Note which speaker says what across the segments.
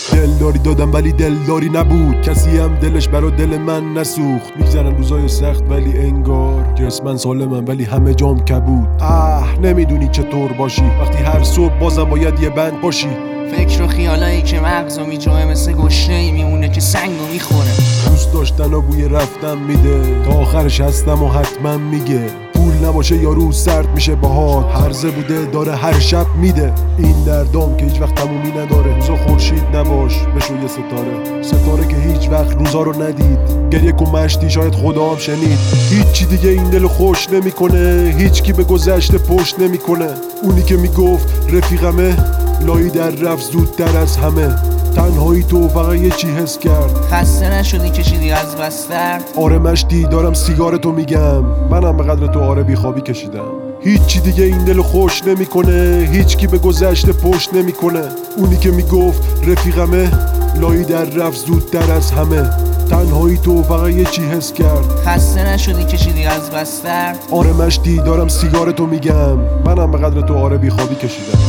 Speaker 1: دلداری دادم ولی دلداری نبود، کسی هم دلش برا دل من نسوخت. میگذرن روزای سخت ولی انگار جسمن سالمم ولی همه جام کبود. نمیدونی چطور باشی وقتی هر صبح بازم باید یه بند باشی.
Speaker 2: فکر و خیالایی که مغزو میجوه مثل گشنه‌ای میمونه که سنگو میخوره.
Speaker 1: دوست داشتن و بوی رفتن میده، تا آخرش هستم و حتما میگه. پول نباشه یارو سرد میشه باهات، هرزه بوده داره هر شب میده. این دردام که هیچ وقت تمومی نداره، روزا خورشید نباش بشو یه ستاره که هیچ وقت روزا رو ندید. گریه کن مشتی شاید خدا هم شنید. هیچی دیگه این دلو خوش نمیکنه، هیچ کی به گذشته پشت نمیکنه. اونی که میگفت رفیقمه لایی در رفت زودتر از همه. تنهایی تو فقط یه چی حس کرد،
Speaker 2: خسته نشدی کشیدی از بستر؟
Speaker 1: آره مشتی دارم سیگارتو میگم، منم به قدر تو آره بیخوابی کشیدم. هیچی دیگه این دلو خوش نمیکنه، هیچ کی به گذشته پشت نمیکنه. اونی که میگفت رفیقمه لایی در رفت زودتر از همه. تنهایی تو فقط یه چی حس کرد،
Speaker 2: خسته نشدی کشیدی از بستر؟
Speaker 1: آره مشتی دارم سیگارتو میگم، منم به قدر تو آره بیخوابی کشیدم.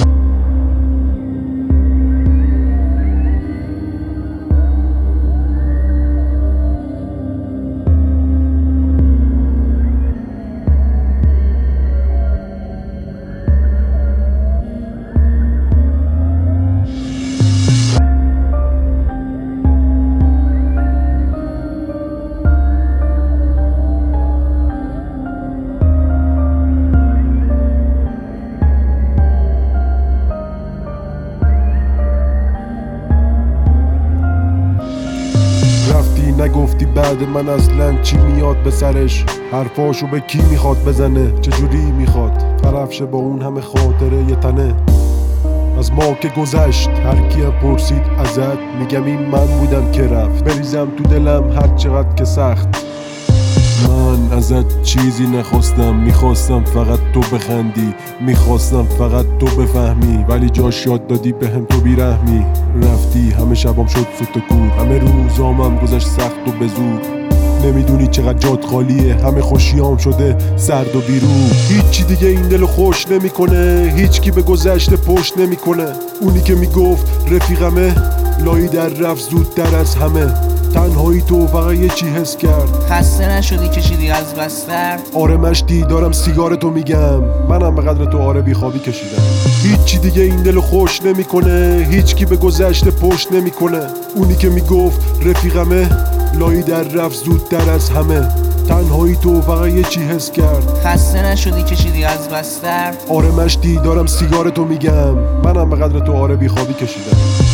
Speaker 1: نگفتی بعد من اصلا چی میاد به سرش، حرفاشو به کی میخواد بزنه، چجوری میخواد طرفشه با اون همه خاطره یه تنه. از ما که گذشت هر کی هم پرسید ازت، میگم این من بودم که رفت، بریزم تو دلم هر چقدر که سخت. من ازت چیزی نخواستم، میخواستم فقط تو بخندی، میخواستم فقط تو بفهمی، ولی جاش یاد دادی بهم تو بیرحمی. رفتی همه شبام شد سکوت، همه روزامم گذشت سخت و بزود. نمیدونی چقدر جات خالیه، همه خوشیام شده سرد و بیرون. هیچی دیگه این دلو خوش نمیکنه، هیچ کی به گذشته پشت نمیکنه. اونی که میگفت رفیقمه لایی در رفت زودتر از همه. تنهایی تو فقط یه چی حس کرد،
Speaker 2: خسته نشدی کشیدی از بستر؟
Speaker 1: آره مشتی دارم سیگارتو میگم، منم به قدر تو آره بیخوابی کشیدم. هیچی دیگه این دلو خوش نمیکنه، هیچ کی به گذشته پشت نمیکنه. اونی که میگفت رفیقمه لایی در رفت زودتر از همه. تنهایی تو فقط یه چی حس کرد،
Speaker 2: خسته نشدی کشیدی از بستر؟
Speaker 1: آره مشتی دارم سیگارتو میگم، منم به قدر تو آره بیخوابی کشیدم.